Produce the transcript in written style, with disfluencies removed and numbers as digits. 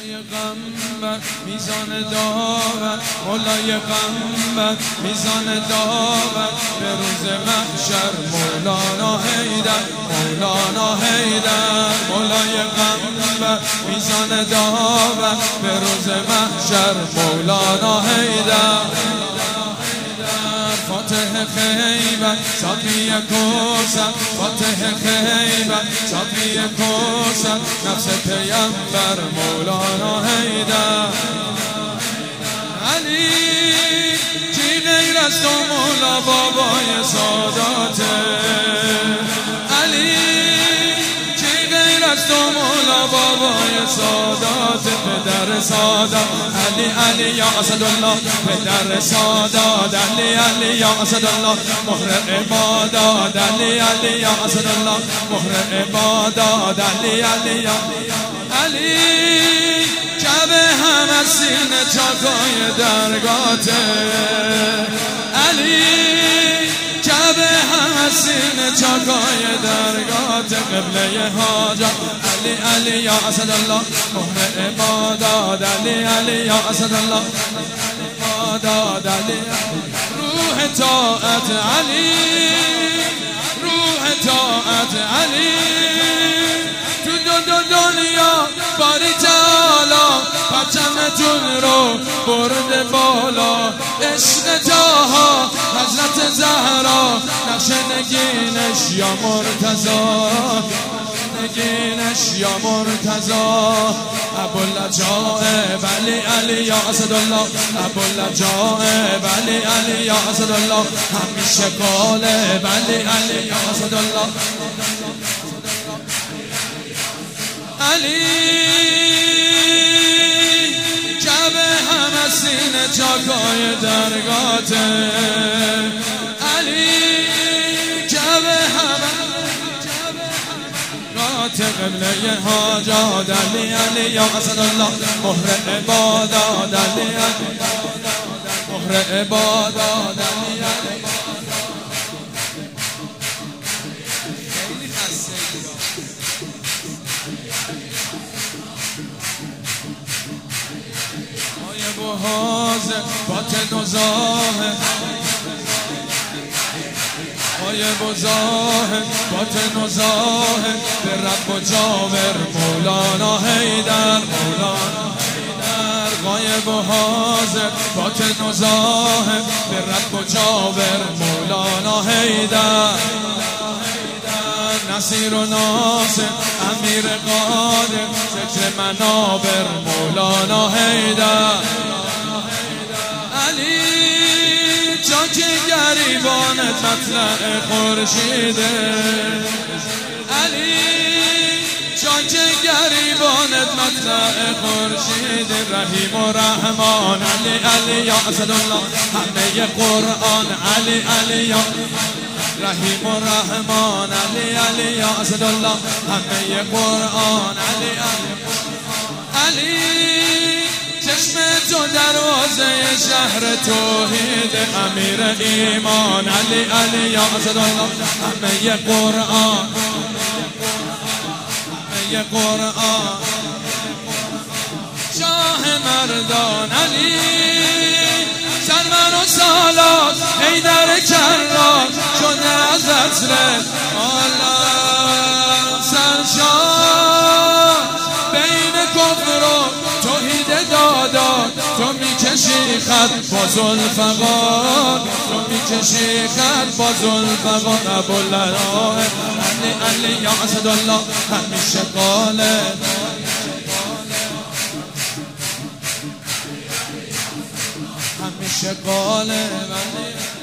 غمبر میزان داور، مولای غمبر میزان داور، به روز محشر مولانا حیدر، مولانا حیدر. مولای غمبر میزان داور، به روز محشر مولانا حیدر. فاتح خیبر ساقی کوثر، فاتح خیبر ساقی کوثر، نفس پیامبر مولانا حیدر. علی کی غیر از تو مولا بابای ساداته، علی کی غیر از تو مولا بابای ساداته، پدر سادات علی علی یا اسدالله، پدر سادات علی علی یا اسدالله، مهر عبادات علی علی یا اسدالله، مهر عبادات علی علی یا علی. کعبه هم از سینه چاکای درگاته، علی کعبه هم از سینه چاکای درگاته، قبله حاجت علی علی یا اسدالله، مهر عبادات علی علی یا اسدالله، عبادات علی. روح طاعت علی، روح طاعت علی، تو دنیا باری تعالی پرچمتون رو برده بالا. عشق طاها حضرت زهرا، نقش نگینش یا مرتضی، نگینش یا مرتضی. ابوالعجائب علی علی یا اسدالله، ابوالعجائب علی علی یا اسدالله، همیشه غالب علی علی یا اسدالله. علی کعبه هم از سینه چاکای درگاته، علی کعبه هم درگاته، قبله حاجات علی علی یا اسدالله، مهر عبادات علی علی، مهر عبادات علی علی. حاضر باطن و ظاهر، غایب و ظاهر، باطن و ظاهر، به رب و جاور مولانا حیدر، مولانا حیدر. غایب و حاضر باطن و ظاهر، به رب و جاور مولانا حیدر. نصیر و ناصر امیر قادر، ذکر منابر مولانا حیدر. علی جاک گریبانت مطلع خورشیده، علی جاک گریبانت مطلع خورشیده، رحیم و رحمان علی علی یا اسدالله، همه قرآن علی علی یا رحیم و رحمان علی علی یا اسدالله، همه قرآن علی علی. علی چشم تو دروازه شهر توحید، امیر ایمان علی علی یا اسدالله، همه قرآن، همه قرآن. شاه مردان علی سرور و سالات، حیدر کرات شده از عصر عالم سرشار، بین کفر و توحید دادات، تو میکشی خط با ذوالفقار، تو میکشی خط با ذوالفقار. ابوالعجائب علی علی یا اسدالله، همیشه غالب، همیشه غالب.